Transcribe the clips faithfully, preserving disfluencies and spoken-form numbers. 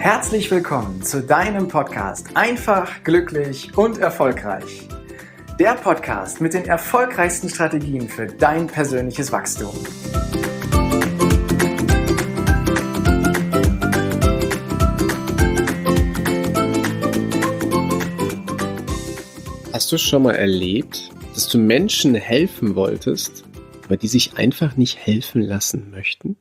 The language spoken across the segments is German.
Herzlich willkommen zu deinem Podcast Einfach, glücklich und erfolgreich. Der Podcast mit den erfolgreichsten Strategien für dein persönliches Wachstum. Hast du schon mal erlebt, dass du Menschen helfen wolltest, aber die sich einfach nicht helfen lassen möchten?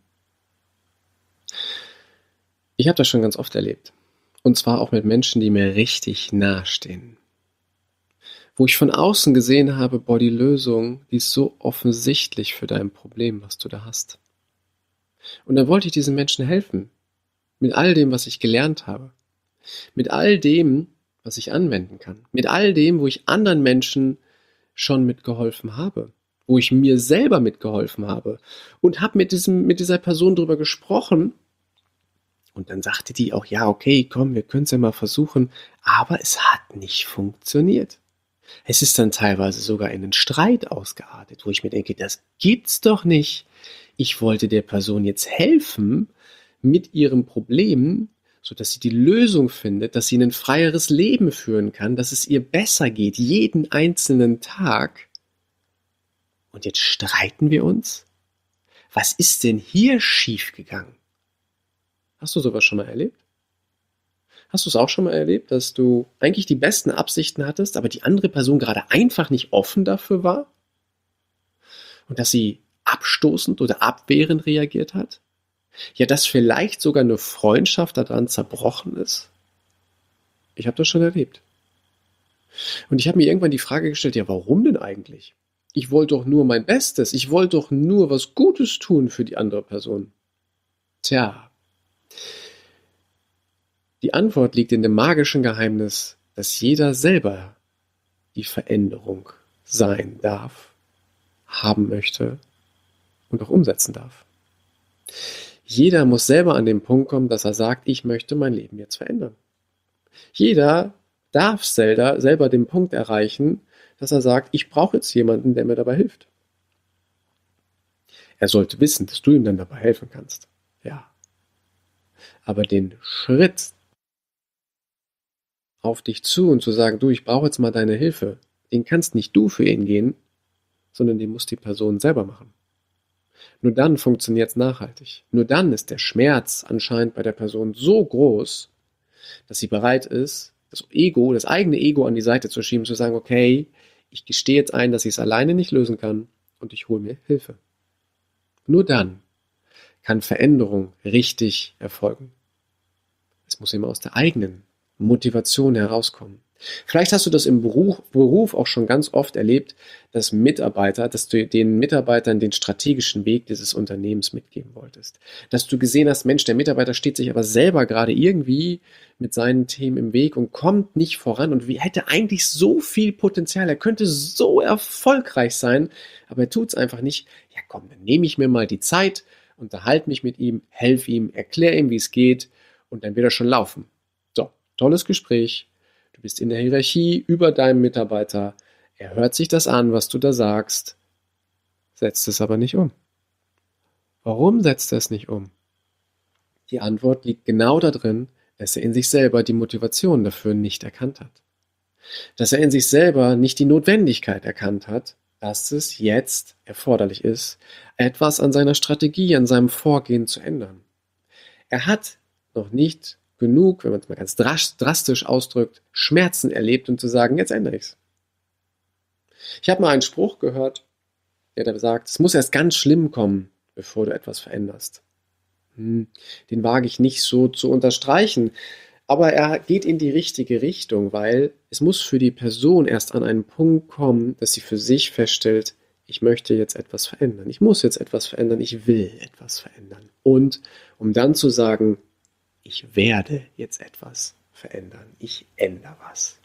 Ich habe das schon ganz oft erlebt. Und zwar auch mit Menschen, die mir richtig nahestehen. Wo ich von außen gesehen habe, boah, die Lösung, die ist so offensichtlich für dein Problem, was du da hast. Und dann wollte ich diesen Menschen helfen. Mit all dem, was ich gelernt habe. Mit all dem, was ich anwenden kann. Mit all dem, wo ich anderen Menschen schon mitgeholfen habe. Wo ich mir selber mitgeholfen habe. Und habe mit diesem, mit dieser Person drüber gesprochen. Und dann sagte die auch, ja, okay, komm, wir können es ja mal versuchen. Aber es hat nicht funktioniert. Es ist dann teilweise sogar in einen Streit ausgeartet, wo ich mir denke, das gibt's doch nicht. Ich wollte der Person jetzt helfen mit ihrem Problem, sodass sie die Lösung findet, dass sie ein freieres Leben führen kann, dass es ihr besser geht, jeden einzelnen Tag. Und jetzt streiten wir uns? Was ist denn hier schiefgegangen? Hast du sowas schon mal erlebt? Hast du es auch schon mal erlebt, dass du eigentlich die besten Absichten hattest, aber die andere Person gerade einfach nicht offen dafür war? Und dass sie abstoßend oder abwehrend reagiert hat? Ja, dass vielleicht sogar eine Freundschaft daran zerbrochen ist? Ich habe das schon erlebt. Und ich habe mir irgendwann die Frage gestellt, ja, warum denn eigentlich? Ich wollte doch nur mein Bestes. Ich wollte doch nur was Gutes tun für die andere Person. Tja. Die Antwort liegt in dem magischen Geheimnis, dass jeder selber die Veränderung sein darf, haben möchte und auch umsetzen darf. Jeder muss selber an den Punkt kommen, dass er sagt, ich möchte mein Leben jetzt verändern. Jeder darf selber, selber den Punkt erreichen, dass er sagt, ich brauche jetzt jemanden, der mir dabei hilft. Er sollte wissen, dass du ihm dann dabei helfen kannst. Ja. Aber den Schritt auf dich zu und zu sagen, du, ich brauche jetzt mal deine Hilfe, den kannst nicht du für ihn gehen, sondern den muss die Person selber machen. Nur dann funktioniert es nachhaltig. Nur dann ist der Schmerz anscheinend bei der Person so groß, dass sie bereit ist, das Ego, das eigene Ego an die Seite zu schieben, zu sagen, okay, ich gestehe jetzt ein, dass ich es alleine nicht lösen kann und ich hole mir Hilfe. Nur dann kann Veränderung richtig erfolgen. Es muss immer aus der eigenen Motivation herauskommen. Vielleicht hast du das im Beruf, Beruf auch schon ganz oft erlebt, dass Mitarbeiter, dass du den Mitarbeitern den strategischen Weg dieses Unternehmens mitgeben wolltest. Dass du gesehen hast, Mensch, der Mitarbeiter steht sich aber selber gerade irgendwie mit seinen Themen im Weg und kommt nicht voran und hätte eigentlich so viel Potenzial, er könnte so erfolgreich sein, aber er tut es einfach nicht. Ja komm, dann nehme ich mir mal die Zeit, unterhalte mich mit ihm, helfe ihm, erkläre ihm, wie es geht und dann wird er schon laufen. So, tolles Gespräch. Du bist in der Hierarchie über deinem Mitarbeiter. Er hört sich das an, was du da sagst, setzt es aber nicht um. Warum setzt er es nicht um? Die Antwort liegt genau darin, dass er in sich selber die Motivation dafür nicht erkannt hat. Dass er in sich selber nicht die Notwendigkeit erkannt hat, dass es jetzt erforderlich ist, etwas an seiner Strategie, an seinem Vorgehen zu ändern. Er hat noch nicht genug, wenn man es mal ganz drastisch ausdrückt, Schmerzen erlebt, um zu sagen, jetzt ändere ich es. Ich habe mal einen Spruch gehört, der da sagt, es muss erst ganz schlimm kommen, bevor du etwas veränderst. Hm, den wage ich nicht so zu unterstreichen, aber er geht in die richtige Richtung, weil es muss für die Person erst an einen Punkt kommen, dass sie für sich feststellt, ich möchte jetzt etwas verändern, ich muss jetzt etwas verändern, ich will etwas verändern. Und um dann zu sagen, ich werde jetzt etwas verändern. Ich ändere was.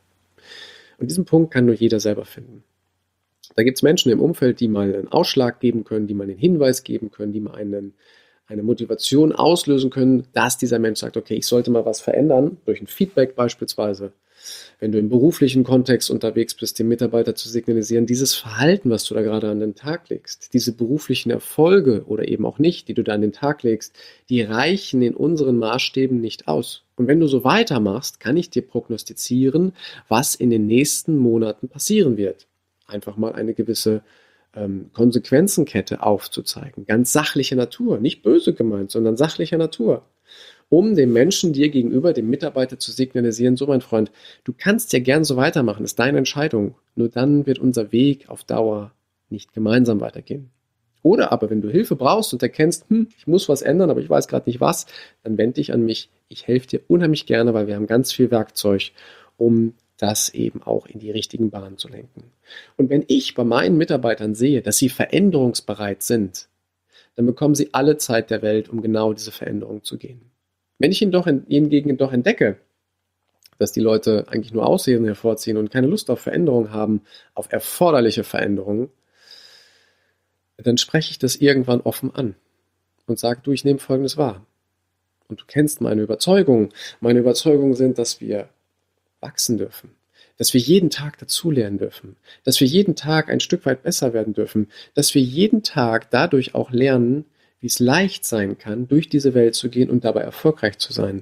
Und diesen Punkt kann nur jeder selber finden. Da gibt es Menschen im Umfeld, die mal einen Ausschlag geben können, die mal einen Hinweis geben können, die mal einen, eine Motivation auslösen können, dass dieser Mensch sagt, okay, ich sollte mal was verändern, durch ein Feedback beispielsweise. wenn du im beruflichen Kontext unterwegs bist, dem Mitarbeiter zu signalisieren, dieses Verhalten, was du da gerade an den Tag legst, diese beruflichen Erfolge oder eben auch nicht, die du da an den Tag legst, die reichen in unseren Maßstäben nicht aus. Und wenn du so weitermachst, kann ich dir prognostizieren, was in den nächsten Monaten passieren wird. Einfach mal eine gewisse ähm, Konsequenzenkette aufzuzeigen. Ganz sachlicher Natur, nicht böse gemeint, sondern sachlicher Natur. Um dem Menschen dir gegenüber, dem Mitarbeiter zu signalisieren, so mein Freund, du kannst ja gern so weitermachen, ist deine Entscheidung. Nur dann wird unser Weg auf Dauer nicht gemeinsam weitergehen. Oder aber, wenn du Hilfe brauchst und erkennst, hm, ich muss was ändern, aber ich weiß gerade nicht was, dann wende dich an mich. Ich helfe dir unheimlich gerne, weil wir haben ganz viel Werkzeug, um das eben auch in die richtigen Bahnen zu lenken. Und wenn ich bei meinen Mitarbeitern sehe, dass sie veränderungsbereit sind, dann bekommen sie alle Zeit der Welt, um genau diese Veränderung zu gehen. Wenn ich hingegen doch entdecke, dass die Leute eigentlich nur Ausreden hervorziehen und keine Lust auf Veränderung haben, auf erforderliche Veränderungen, dann spreche ich das irgendwann offen an und sage, du, ich nehme Folgendes wahr. Und du kennst meine Überzeugungen. Meine Überzeugungen sind, dass wir wachsen dürfen, dass wir jeden Tag dazulernen dürfen, dass wir jeden Tag ein Stück weit besser werden dürfen, dass wir jeden Tag dadurch auch lernen, wie es leicht sein kann, durch diese Welt zu gehen und dabei erfolgreich zu sein.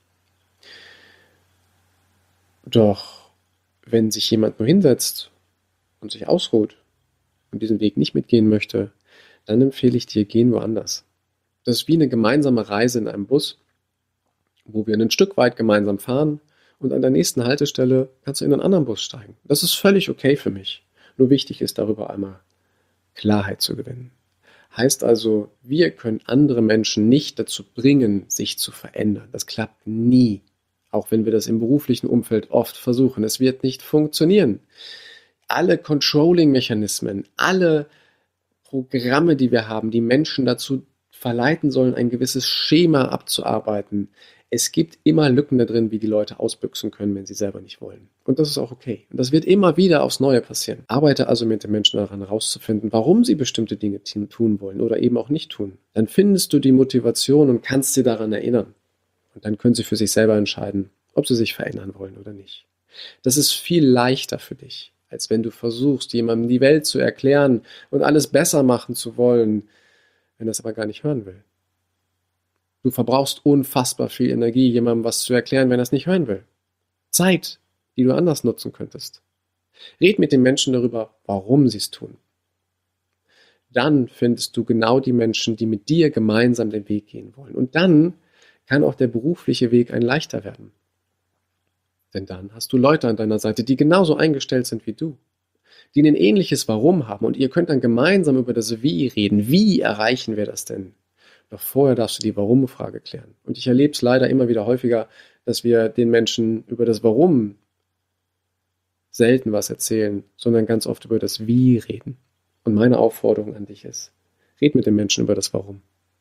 Doch wenn sich jemand nur hinsetzt und sich ausruht und diesen Weg nicht mitgehen möchte, dann empfehle ich dir, gehen woanders. Das ist wie eine gemeinsame Reise in einem Bus, wo wir ein Stück weit gemeinsam fahren und an der nächsten Haltestelle kannst du in einen anderen Bus steigen. Das ist völlig okay für mich. Nur wichtig ist, darüber einmal Klarheit zu gewinnen. Heißt also, wir können andere Menschen nicht dazu bringen, sich zu verändern. Das klappt nie. Auch wenn wir das im beruflichen Umfeld oft versuchen. Es wird nicht funktionieren. Alle Controlling-Mechanismen, alle Programme, die wir haben, die Menschen dazu verleiten sollen, ein gewisses Schema abzuarbeiten. Es gibt immer Lücken da drin, wie die Leute ausbüchsen können, wenn sie selber nicht wollen. Und das ist auch okay. Und das wird immer wieder aufs Neue passieren. Arbeite also mit den Menschen daran, herauszufinden, warum sie bestimmte Dinge tun wollen oder eben auch nicht tun. Dann findest du die Motivation und kannst sie daran erinnern. Und dann können sie für sich selber entscheiden, ob sie sich verändern wollen oder nicht. Das ist viel leichter für dich, als wenn du versuchst, jemandem die Welt zu erklären und alles besser machen zu wollen, wenn er es aber gar nicht hören will. Du verbrauchst unfassbar viel Energie, jemandem was zu erklären, wenn er es nicht hören will. Zeit, die du anders nutzen könntest. Red mit den Menschen darüber, warum sie es tun. Dann findest du genau die Menschen, die mit dir gemeinsam den Weg gehen wollen. Und dann kann auch der berufliche Weg ein leichter werden. Denn dann hast du Leute an deiner Seite, die genauso eingestellt sind wie du, die ein ähnliches Warum haben. Und ihr könnt dann gemeinsam über das Wie reden. Wie erreichen wir das denn? Doch vorher darfst du die Warum-Frage klären. Und ich erlebe es leider immer wieder häufiger, dass wir den Menschen über das Warum selten was erzählen, sondern ganz oft über das Wie reden. Und meine Aufforderung an dich ist, red mit den Menschen über das Warum.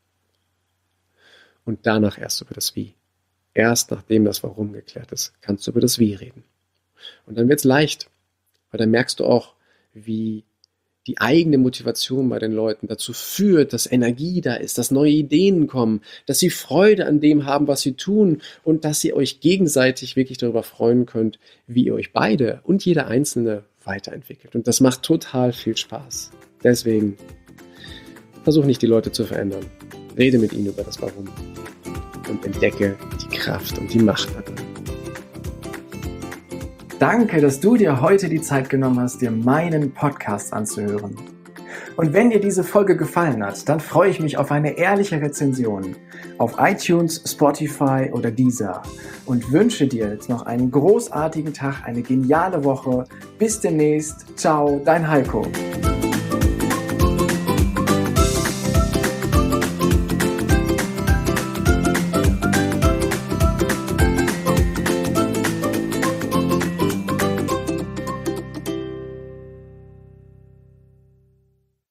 Und danach erst über das Wie. Erst nachdem das Warum geklärt ist, kannst du über das Wie reden. Und dann wird es leicht, weil dann merkst du auch, wie die eigene Motivation bei den Leuten dazu führt, dass Energie da ist, dass neue Ideen kommen, dass sie Freude an dem haben, was sie tun und dass ihr euch gegenseitig wirklich darüber freuen könnt, wie ihr euch beide und jeder Einzelne weiterentwickelt. Und das macht total viel Spaß. Deswegen versuch nicht, die Leute zu verändern. Rede mit ihnen über das Warum und entdecke die Kraft und die Macht darin. Danke, dass du dir heute die Zeit genommen hast, dir meinen Podcast anzuhören. Und wenn dir diese Folge gefallen hat, dann freue ich mich auf eine ehrliche Rezension auf iTunes, Spotify oder Deezer und wünsche dir jetzt noch einen großartigen Tag, eine geniale Woche. Bis demnächst. Ciao, dein Heiko.